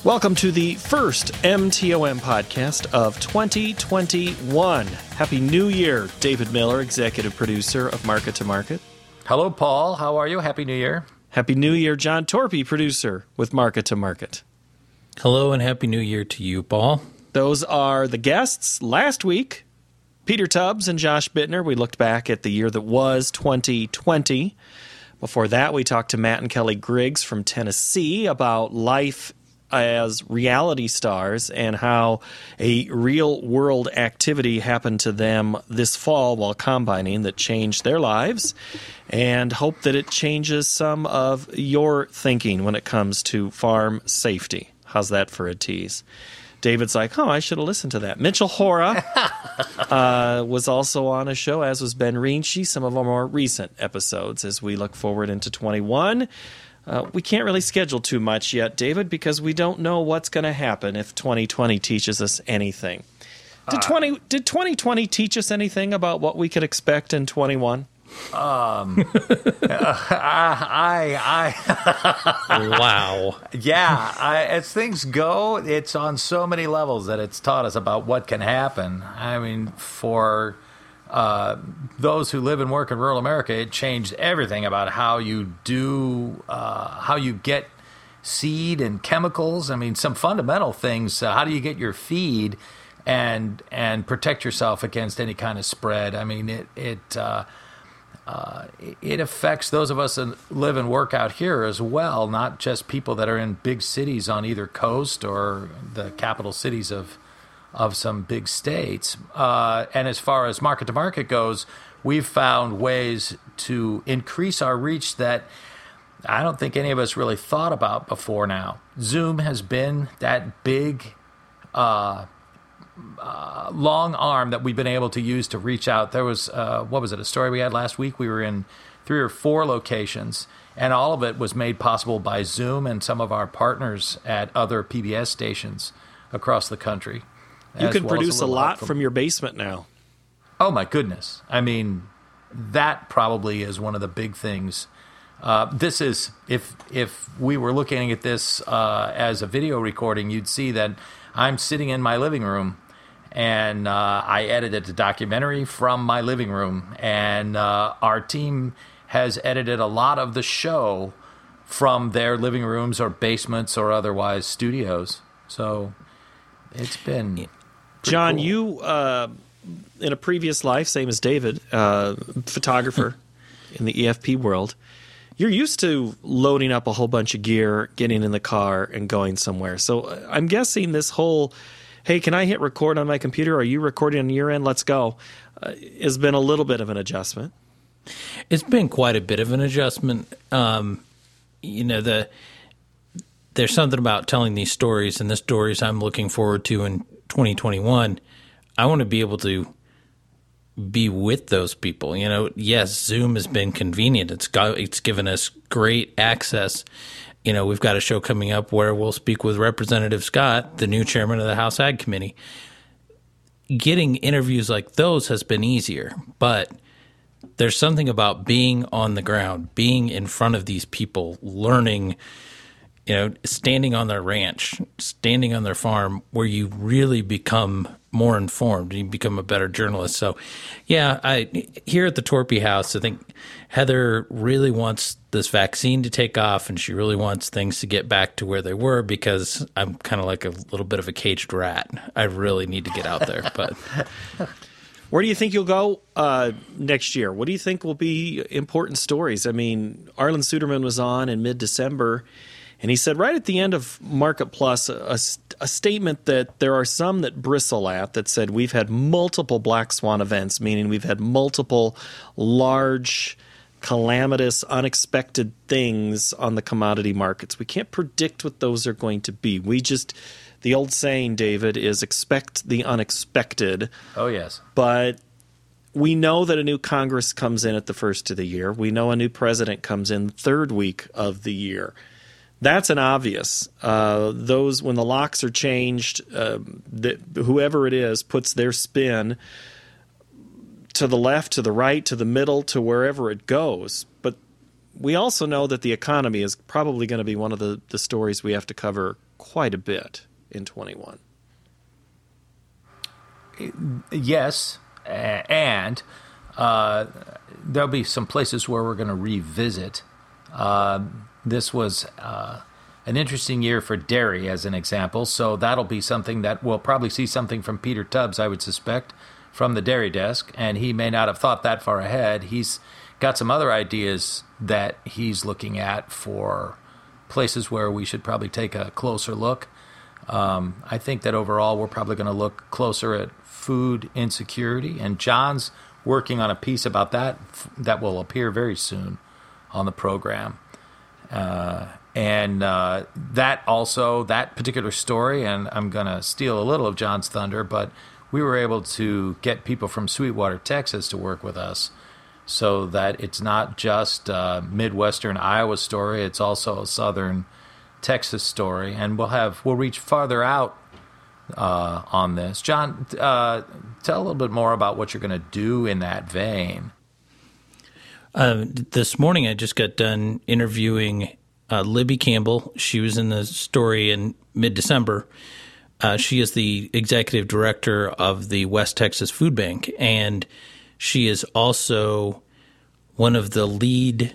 Welcome to the first MTOM podcast of 2021. Happy New Year, David Miller, executive producer of Market to Market. Hello, Paul. How are you? Happy New Year. Happy New Year, John Torpy, producer with Market to Market. Hello and Happy New Year to you, Paul. Those are the guests. Last week, Peter Tubbs and Josh Bittner. We looked back at the year that was 2020. Before that, we talked to Matt and Kelly Griggs from Tennessee about life as reality stars and how a real-world activity happened to them this fall while combining that changed their lives, and hope that it changes some of your thinking when it comes to farm safety. How's that for a tease? David's like, I should have listened to that. Mitchell Hora was also on a show, as was Ben Rinchi, some of our more recent episodes as we look forward into 21. We can't really schedule too much yet, David, because we don't know what's going to happen if 2020 teaches us anything. Did 2020 teach us anything about what we could expect in 21? Wow. Yeah, as things go, it's on so many levels that it's taught us about what can happen. I mean, for those who live and work in rural America, it changed everything about how you get seed and chemicals. I mean, some fundamental things. How do you get your feed and protect yourself against any kind of spread? I mean, it affects those of us that live and work out here as well, not just people that are in big cities on either coast or the capital cities of some big states. And as far as market to market goes, we've found ways to increase our reach that I don't think any of us really thought about before now. Zoom has been that big long arm that we've been able to use to reach out. There was, a story we had last week? We were in 3 or 4 locations, and all of it was made possible by Zoom and some of our partners at other PBS stations across the country. You can produce a lot from your basement now. Oh, my goodness. I mean, that probably is one of the big things. This is, if we were looking at this as a video recording, you'd see that I'm sitting in my living room, and I edited a documentary from my living room, and our team has edited a lot of the show from their living rooms or basements or otherwise studios. So it's been... John, cool. You, in a previous life, same as David, photographer in the EFP world, you're used to loading up a whole bunch of gear, getting in the car, and going somewhere. So I'm guessing this whole, hey, can I hit record on my computer? Are you recording on your end? Let's go, has been a little bit of an adjustment. It's been quite a bit of an adjustment. There's something about telling these stories, and the stories I'm looking forward to in 2021. I want to be able to be with those people. Yes, Zoom has been convenient. It's given us great access. We've got a show coming up where we'll speak with Representative Scott, the new chairman of the House Ag Committee. Getting interviews like those has been easier, but there's something about being on the ground, being in front of these people, learning, standing on their ranch, standing on their farm, where you really become more informed. You become a better journalist. So, yeah, here at the Torpy House, I think Heather really wants this vaccine to take off, and she really wants things to get back to where they were, because I'm kind of like a little bit of a caged rat. I really need to get out there. But where do you think you'll go next year? What do you think will be important stories? I mean, Arlen Suderman was on in mid-December, and he said right at the end of Market Plus a statement that there are some that bristle at, that said we've had multiple black swan events, meaning we've had multiple large, calamitous, unexpected things on the commodity markets. We can't predict what those are going to be. The old saying, David, is expect the unexpected. Oh, yes. But we know that a new Congress comes in at the first of the year. We know a new president comes in the third week of the year. That's an obvious. Those, when the locks are changed, whoever it is puts their spin to the left, to the right, to the middle, to wherever it goes. But we also know that the economy is probably going to be one of the stories we have to cover quite a bit in 21. Yes, and there'll be some places where we're going to revisit. This was an interesting year for dairy, as an example, so that'll be something that we'll probably see something from Peter Tubbs, I would suspect, from the dairy desk, and he may not have thought that far ahead. He's got some other ideas that he's looking at for places where we should probably take a closer look. I think that overall we're probably going to look closer at food insecurity, and John's working on a piece about that will appear very soon on the program. And that particular story, and I'm going to steal a little of John's thunder, but we were able to get people from Sweetwater, Texas to work with us so that it's not just a Midwestern Iowa story, it's also a Southern Texas story, and we'll reach farther out on this. John, tell a little bit more about what you're going to do in that vein. This morning I just got done interviewing Libby Campbell. She was in the story in mid-December. She is the executive director of the West Texas Food Bank, and she is also one of the lead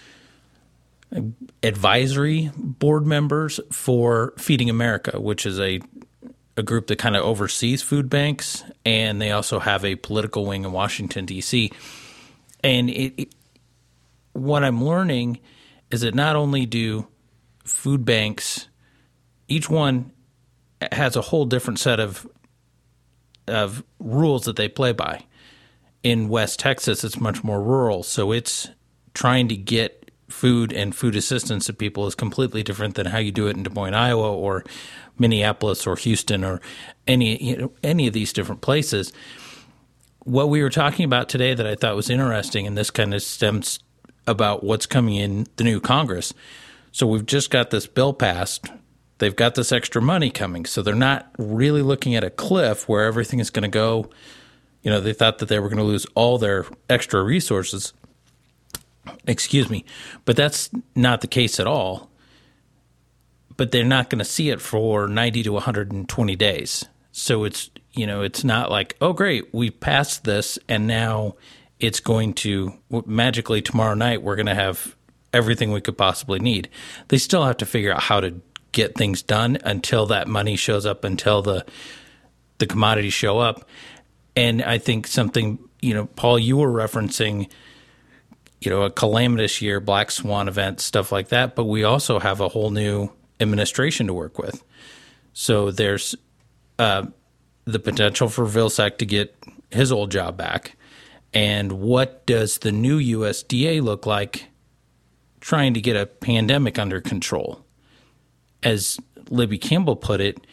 advisory board members for Feeding America, which is a group that kind of oversees food banks, and they also have a political wing in Washington, D.C. And what I'm learning is that not only do food banks, each one has a whole different set of rules that they play by. In West Texas, it's much more rural, so it's trying to get food and food assistance to people is completely different than how you do it in Des Moines, Iowa, or Minneapolis, or Houston, or any of these different places. What we were talking about today that I thought was interesting, and this kind of stems about what's coming in the new Congress. So we've just got this bill passed. They've got this extra money coming, so they're not really looking at a cliff where everything is going to go. They thought that they were going to lose all their extra resources. Excuse me. But that's not the case at all. But they're not going to see it for 90 to 120 days. So it's not like, oh, great, we passed this, and now it's going to magically tomorrow night we're going to have everything we could possibly need. They still have to figure out how to get things done until that money shows up, until the commodities show up. And I think something, Paul, you were referencing, a calamitous year, black swan event, stuff like that. But we also have a whole new administration to work with. So there's the potential for Vilsack to get his old job back. And what does the new USDA look like trying to get a pandemic under control? As Libby Campbell put it,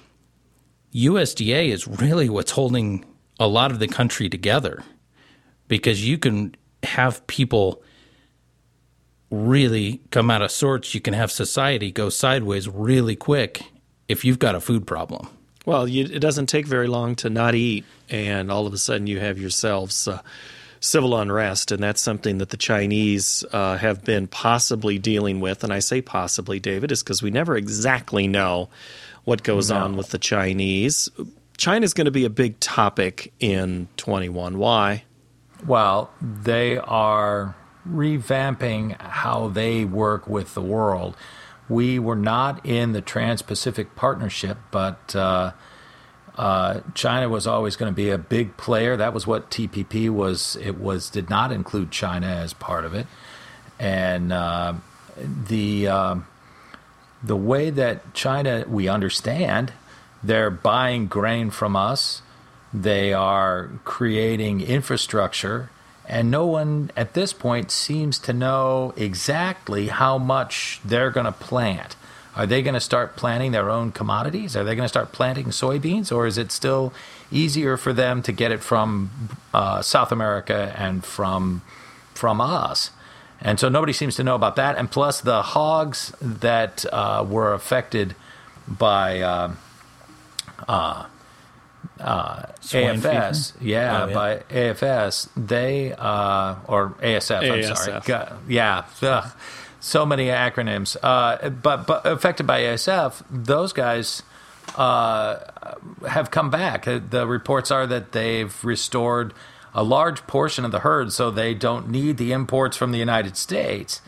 USDA is really what's holding a lot of the country together, because you can have people really come out of sorts. You can have society go sideways really quick if you've got a food problem. Well, it doesn't take very long to not eat, and all of a sudden you have yourselves civil unrest, and that's something that the Chinese have been possibly dealing with. And I say possibly, David, is because we never exactly know what goes on with the Chinese. China's going to be a big topic in 21. Why? Well, they are revamping how they work with the world. We were not in the Trans-Pacific Partnership, but China was always going to be a big player. That was what TPP was. It did not include China as part of it. And the way that China, we understand, they're buying grain from us. They are creating infrastructure, and no one at this point seems to know exactly how much they're going to plant. Are they going to start planting their own commodities? Are they going to start planting soybeans, or is it still easier for them to get it from South America and from us? And so nobody seems to know about that. And plus, the hogs that were affected by AFS, by AFS, they or ASF. I'm sorry, so many acronyms. But affected by ASF, those guys have come back. The reports are that they've restored a large portion of the herd, so they don't need the imports from the United States.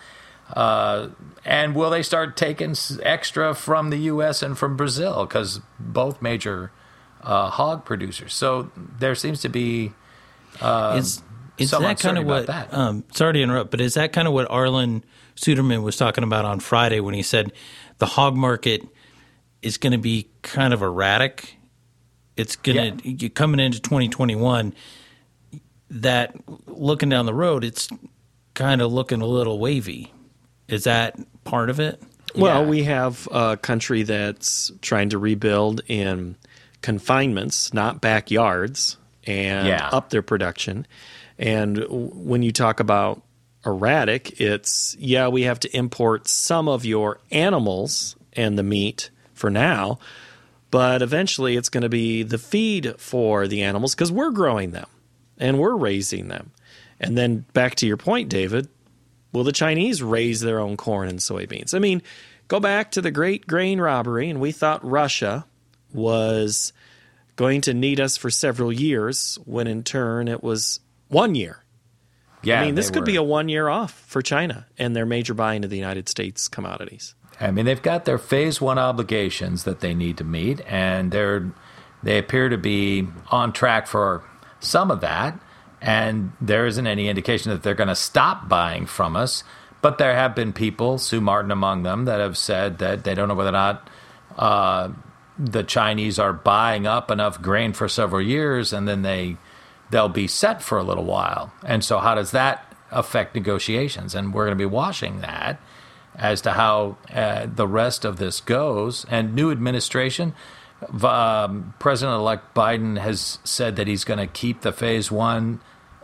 And will they start taking extra from the U.S. and from Brazil? Because both major hog producers. So there seems to be is that kind of what? Sorry to interrupt, but is that kind of what Arlen Suderman was talking about on Friday when he said the hog market is going to be kind of erratic? It's going to coming into 2021. That looking down the road, it's kind of looking a little wavy. Is that part of it? Well, we have a country that's trying to rebuild in confinements, not backyards, and up their production. And when you talk about erratic, it's, we have to import some of your animals and the meat for now, but eventually it's going to be the feed for the animals because we're growing them and we're raising them. And then back to your point, David, will the Chinese raise their own corn and soybeans? I mean, go back to the great grain robbery, and we thought Russia was going to need us for several years, when in turn it was 1 year. Yeah, I mean, this could be a 1 year off for China and their major buying of the United States commodities. I mean, they've got their phase one obligations that they need to meet, and they appear to be on track for some of that. And there isn't any indication that they're going to stop buying from us. But there have been people, Sue Martin among them, that have said that they don't know whether or not the Chinese are buying up enough grain for several years, and then they'll be set for a little while. And so how does that affect negotiations? And we're going to be watching that as to how the rest of this goes. And new administration, President-elect Biden has said that he's going to keep the phase one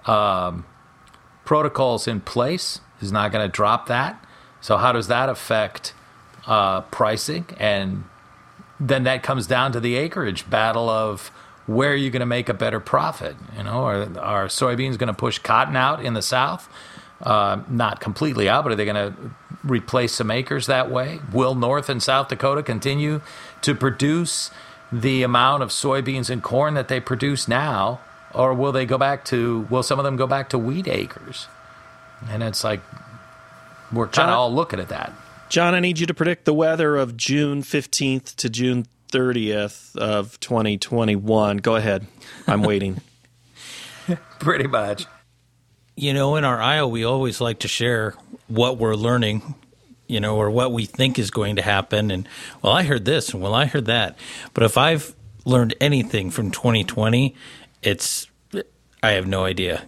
protocols in place. He's not going to drop that. So how does that affect pricing? And then that comes down to the acreage battle of where are you going to make a better profit? Are soybeans going to push cotton out in the South? Not completely out, but are they going to replace some acres that way? Will North and South Dakota continue to produce the amount of soybeans and corn that they produce now? Or will some of them go back to wheat acres? And it's like, we're kind of all looking at that. John, I need you to predict the weather of June 15th to June 30th of 2021. Go ahead. I'm waiting. Pretty much. In our IO, we always like to share what we're learning, or what we think is going to happen. And, well, I heard this, and, well, I heard that. But if I've learned anything from 2020, I have no idea.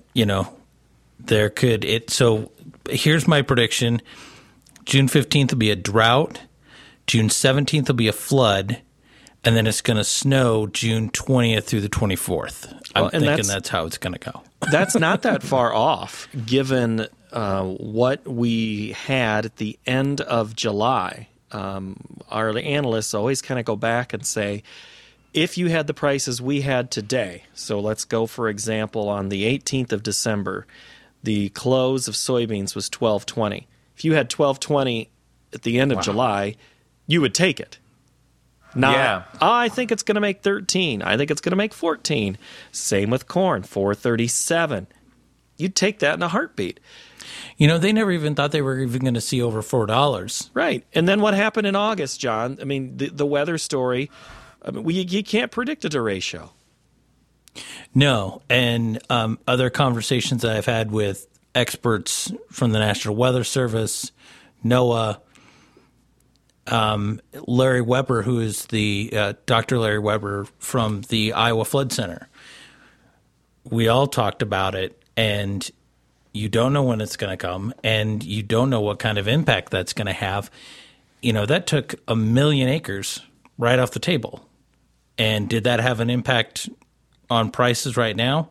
So here's my prediction. June 15th will be a drought. June 17th will be a flood. And then it's going to snow June 20th through the 24th. I'm thinking that's how it's going to go. That's not that far off, given what we had at the end of July. Our analysts always kind of go back and say, if you had the prices we had today, so let's go, for example, on the 18th of December, the close of soybeans was $12.20. If you had $12.20 at the end of July, you would take it. I think it's going to make 13. I think it's going to make 14. Same with corn, 437. You'd take that in a heartbeat. They never even thought they were even going to see over $4. Right. And then what happened in August, John? I mean, the weather story, you can't predict a derecho. No. And other conversations that I've had with experts from the National Weather Service, NOAA, Larry Weber, who is the Dr. Larry Weber from the Iowa Flood Center. We all talked about it, and you don't know when it's going to come, and you don't know what kind of impact that's going to have. That took 1 million acres right off the table. And did that have an impact on prices right now?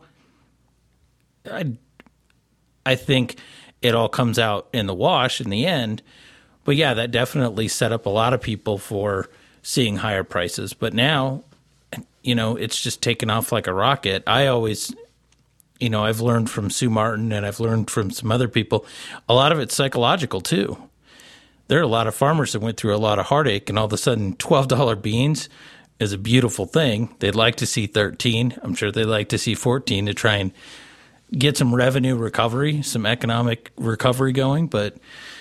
I think it all comes out in the wash in the end. But yeah, that definitely set up a lot of people for seeing higher prices. But now it's just taken off like a rocket. I always, I've learned from Sue Martin and I've learned from some other people, a lot of it's psychological too. There are a lot of farmers that went through a lot of heartache, and all of a sudden $12 beans is a beautiful thing. They'd like to see 13. I'm sure they'd like to see 14 to try and get some revenue recovery, some economic recovery going. But,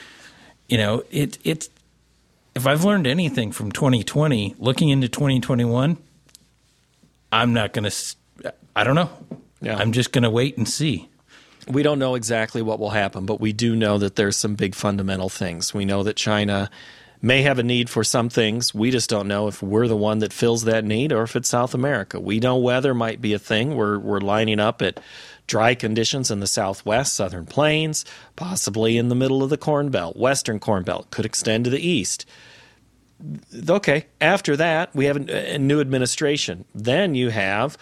it's if I've learned anything from 2020, looking into 2021, I'm not going to – I don't know. Yeah. I'm just going to wait and see. We don't know exactly what will happen, but we do know that there's some big fundamental things. We know that China may have a need for some things. We just don't know if we're the one that fills that need or if it's South America. We know weather might be a thing. We're lining up at dry conditions in the Southwest, Southern Plains, possibly in the middle of the Corn Belt, Western Corn Belt, could extend to the east. Okay, after that, we have a new administration. Then you have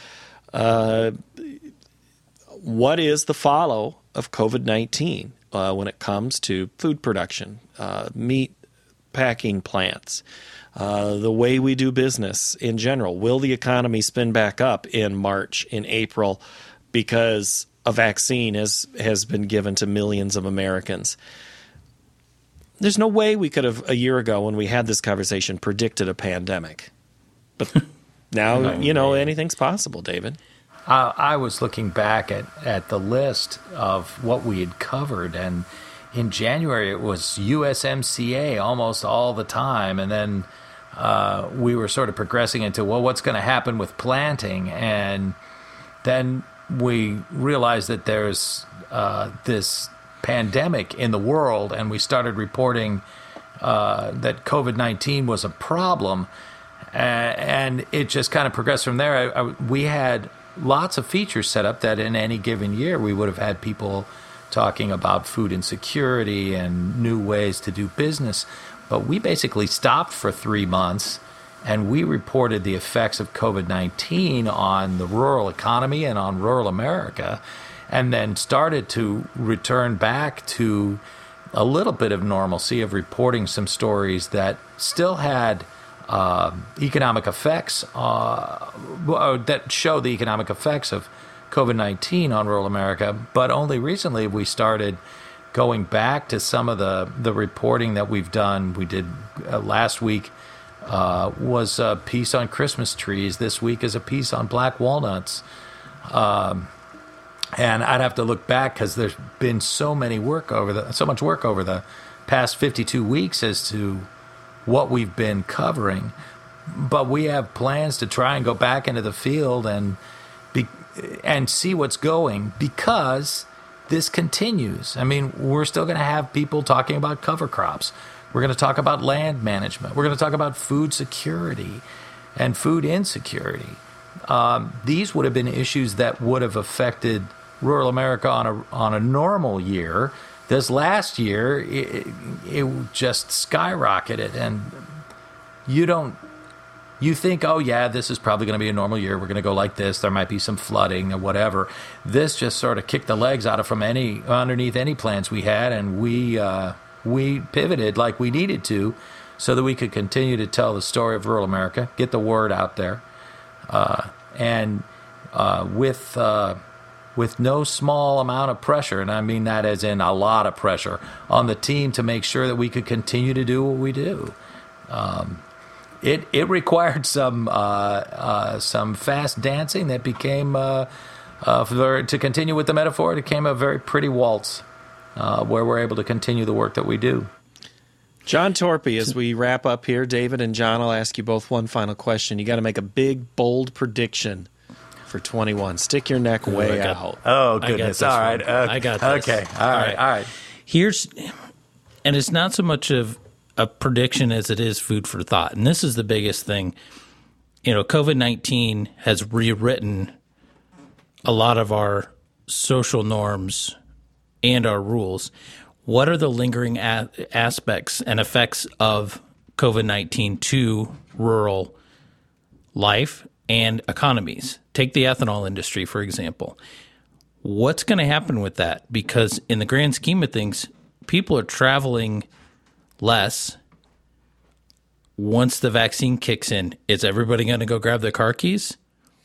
what is the follow of COVID-19 when it comes to food production, meat packing plants, the way we do business in general. Will the economy spin back up in March, in April, because a vaccine has been given to millions of Americans? There's no way we could have, a year ago when we had this conversation, predicted a pandemic. But now, anything's possible, David. I was looking back at the list of what we had covered, and in January it was USMCA almost all the time, and then we were sort of progressing into, what's going to happen with planting? And then we realized that there's this pandemic in the world, and we started reporting that COVID-19 was a problem, and it just kind of progressed from there. We had lots of features set up that in any given year we would have had people talking about food insecurity and new ways to do business. But we basically stopped for 3 months, and we reported the effects of COVID-19 on the rural economy and on rural America, and then started to return back to a little bit of normalcy of reporting some stories that still had economic effects that show the economic effects of COVID-19 on rural America. But only recently we started going back to some of the reporting that we've done. We did last week was a piece on Christmas trees. This week is a piece on black walnuts. And I'd have to look back because there's been so much work over the past 52 weeks as to what we've been covering. But we have plans to try and go back into the field and see what's going, because this continues. I mean, we're still going to have people talking about cover crops. We're going to talk about land management. We're going to talk about food security and food insecurity. These would have been issues that would have affected rural America on a normal year. This last year, it just skyrocketed, and you think, oh yeah, this is probably going to be a normal year. We're going to go like this. There might be some flooding or whatever. This just sort of kicked the legs out of underneath any plans we had, and we pivoted like we needed to, so that we could continue to tell the story of rural America, get the word out there, and with no small amount of pressure, and I mean that as in a lot of pressure on the team to make sure that we could continue to do what we do. It required some fast dancing that became, to continue with the metaphor, it became a very pretty waltz where we're able to continue the work that we do. John Torpey, as we wrap up here, David and John, I'll ask you both one final question. You got to make a big, bold prediction for 21. Stick your neck way out. Oh, goodness. All right. I got this. Okay. All right. And it's not so much of a prediction as it is food for thought. And this is the biggest thing. COVID-19 has rewritten a lot of our social norms and our rules. What are the lingering aspects and effects of COVID-19 to rural life and economies? Take the ethanol industry, for example. What's going to happen with that? Because in the grand scheme of things, people are traveling less. Once the vaccine kicks in, is everybody going to go grab their car keys?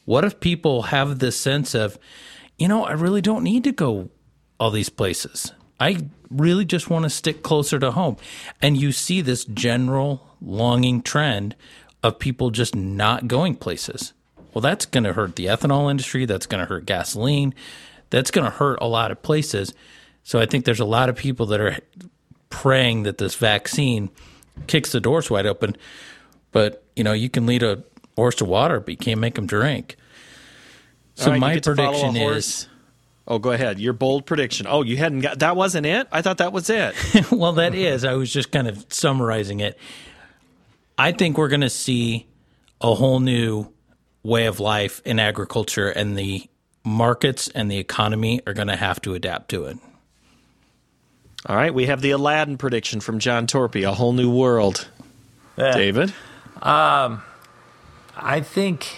What if people have this sense of, I really don't need to go all these places. I really just want to stick closer to home. And you see this general longing trend of people just not going places. Well, that's going to hurt the ethanol industry. That's going to hurt gasoline. That's going to hurt a lot of places. So I think there's a lot of people that are praying that this vaccine kicks the doors wide open. But, you can lead a horse to water, but you can't make them drink. So right, my prediction is... Oh, go ahead. Your bold prediction. Oh, you hadn't got... That wasn't it? I thought that was it. Well, that is. I was just kind of summarizing it. I think we're going to see a whole new way of life in agriculture, and the markets and the economy are going to have to adapt to it. All right. We have the Aladdin prediction from John Torpy, a whole new world. David? I think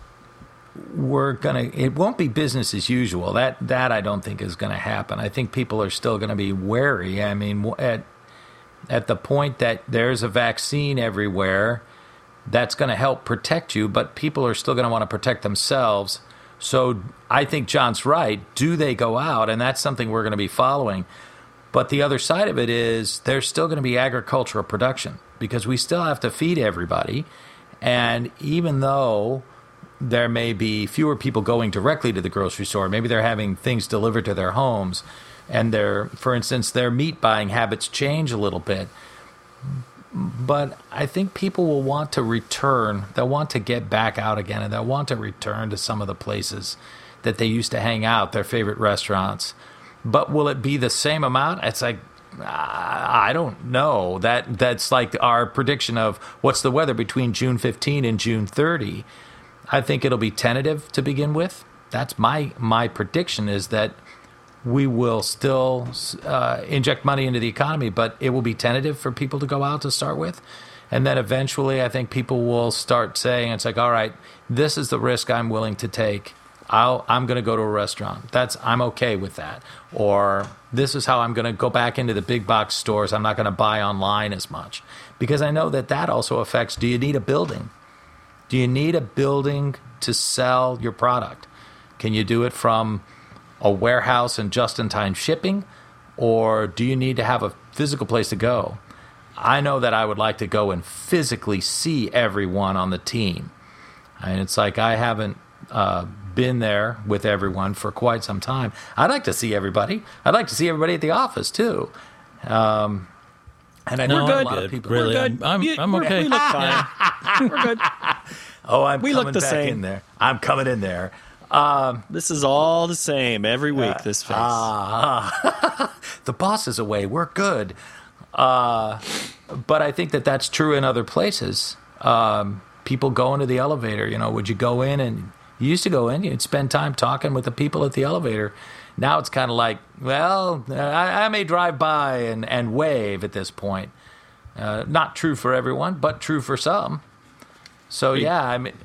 it won't be business as usual. That I don't think is going to happen. I think people are still going to be wary. I mean, at the point that there's a vaccine everywhere, that's going to help protect you, but people are still going to want to protect themselves. So I think John's right. Do they go out? And that's something we're going to be following. But the other side of it is there's still going to be agricultural production because we still have to feed everybody. And even though there may be fewer people going directly to the grocery store, maybe they're having things delivered to their homes, and for instance, their meat buying habits change a little bit. But I think people will want to return. They'll want to get back out again, and they'll want to return to some of the places that they used to hang out, their favorite restaurants. But will it be the same amount? It's like, I don't know. That's like our prediction of what's the weather between June 15 and June 30. I think it'll be tentative to begin with. That's my prediction, is that we will still inject money into the economy, but it will be tentative for people to go out to start with. And then eventually I think people will start saying, it's like, all right, this is the risk I'm willing to take. I'm going to go to a restaurant. I'm okay with that. Or this is how I'm going to go back into the big box stores. I'm not going to buy online as much. Because I know that also affects, do you need a building? Do you need a building to sell your product? Can you do it from a warehouse and just-in-time shipping? Or do you need to have a physical place to go? I know that I would like to go and physically see everyone on the team. And it's like I haven't been there with everyone for quite some time. I'd like to see everybody. I'd like to see everybody at the office, too. And I know good. a lot of people. Really, We're good. I'm okay. We look fine. We're good. Oh, We coming look the back same. in there. I'm coming in there. This is all the same every week, this face. The boss is away. We're good. But I think that's true in other places. People go into the elevator. Would you go in and you used to go in, you'd spend time talking with the people at the elevator. Now it's kind of like, well, I may drive by and wave at this point. Not true for everyone, but true for some. So, yeah, I mean...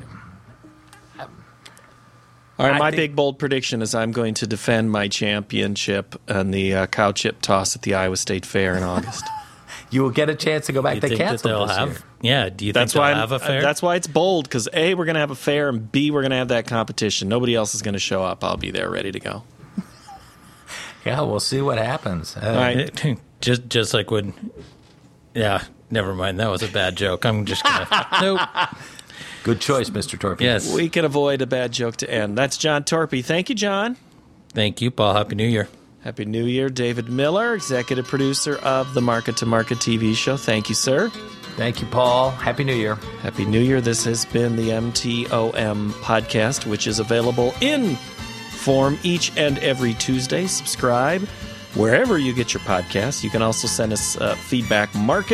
All right, my big, bold prediction is I'm going to defend my championship on the cow chip toss at the Iowa State Fair in August. You will get a chance to go back. They canceled this year. Yeah, do you think they'll have a fair? That's why it's bold, because A, we're going to have a fair, and B, we're going to have that competition. Nobody else is going to show up. I'll be there ready to go. Yeah, we'll see what happens. All right. Just like when... Yeah, never mind. That was a bad joke. I'm just going to... Nope. Good choice, Mr. Torpy. Yes. We can avoid a bad joke to end. That's John Torpy. Thank you, John. Thank you, Paul. Happy New Year. Happy New Year. David Miller, executive producer of the Market to Market TV show. Thank you, sir. Thank you, Paul. Happy New Year. Happy New Year. This has been the MTOM podcast, which is available in form each and every Tuesday. Subscribe wherever you get your podcasts. You can also send us feedback,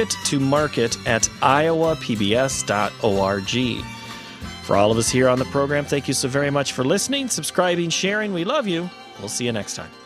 market@iowapbs.org. For all of us here on the program, thank you so very much for listening, subscribing, sharing. We love you. We'll see you next time.